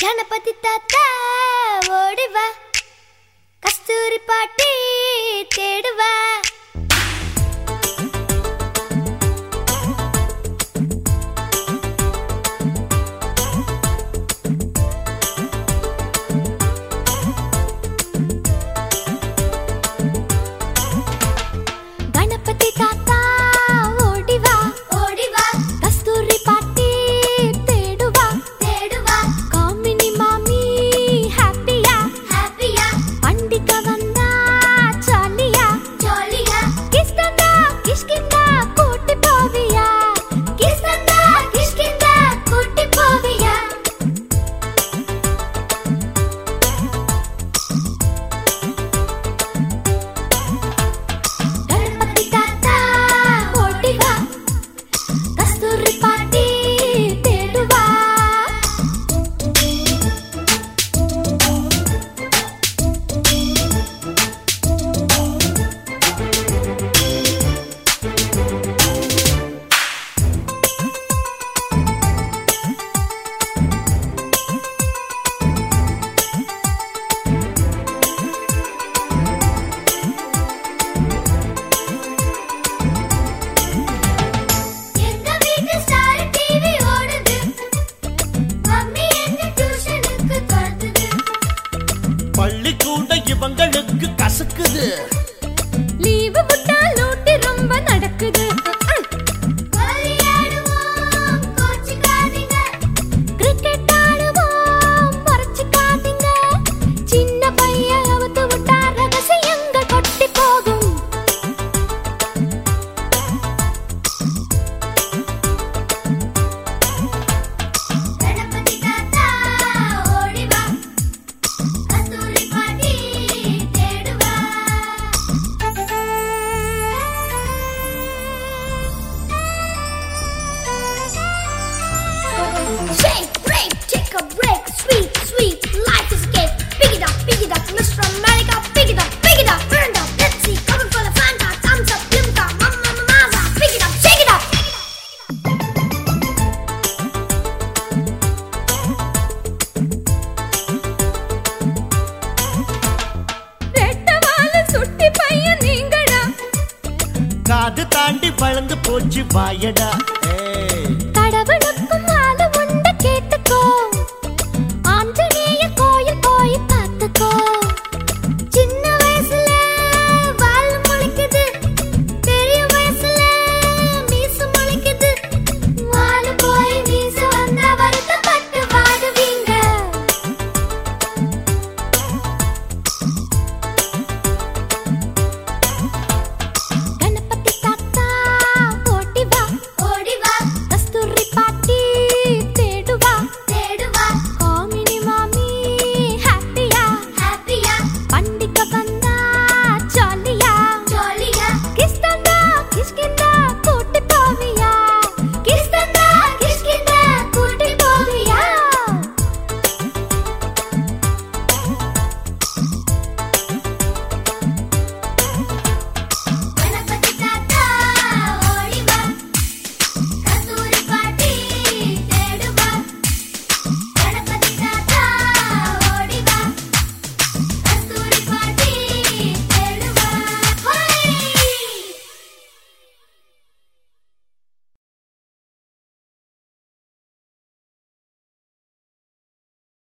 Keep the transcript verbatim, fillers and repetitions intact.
கணபதி தாத்தா ஓடிவா, கஸ்தூரி பாட்டி தேடுவா. கணபதி தாத்தா ஓடிவா, ஓடிவா, கஸ்தூரி பாட்டி தேடுவா, தேடுவா. காமினி மாமி ஹாப்பியா, ஹாப்பியா. பண்டிகை வந்தா ஜாலியா, ஜாலியா. கிஸ்கந்தா கிஷ்கிந்தா கூட்டி போவியா, கிஸ்கந்தா கிஷ்கிந்தா கூட்டி போவியா. கணபதி தாத்தா ஓடிவா, கஸ்தூரி பாட்டி தேடுவா. எங்க வீட்டு ஸ்டார் டிவி ஓடுது, மம்மி என்ன டியூஷனுக்கு தோத்துது. பள்ளிக்கூட இவங்களுக்கு கசக்குது. லீவு விட்டா லூட்டி ரொம்ப நடக்குது. விளையாடுவோம், கோச்சுக்காதீங்க. கிரிக்கெட் ஆடுவோம், மறைச்சுக்காதீங்க. சின்ன பையன் அவுத்து விட்டா ரகசியங்கள் கொட்டி போகும். கணபதி தாத்தா ஓடிவா, கஸ்தூரி பாட்டி தேடுவா. Shake, break, take a break, sweet, sweet, life is a cake. Pick it up, pick it up, Mister America, pick it up, pick it up, burn it up, let's see, coming for the Fanta, thumbs up, Limca, mama, mama, mama, pick it up, shake it up. ரெட்டவால சுட்டி பையன் நீங்கடா, காது தாண்டி வளர்ந்து போச்சு வாயடா.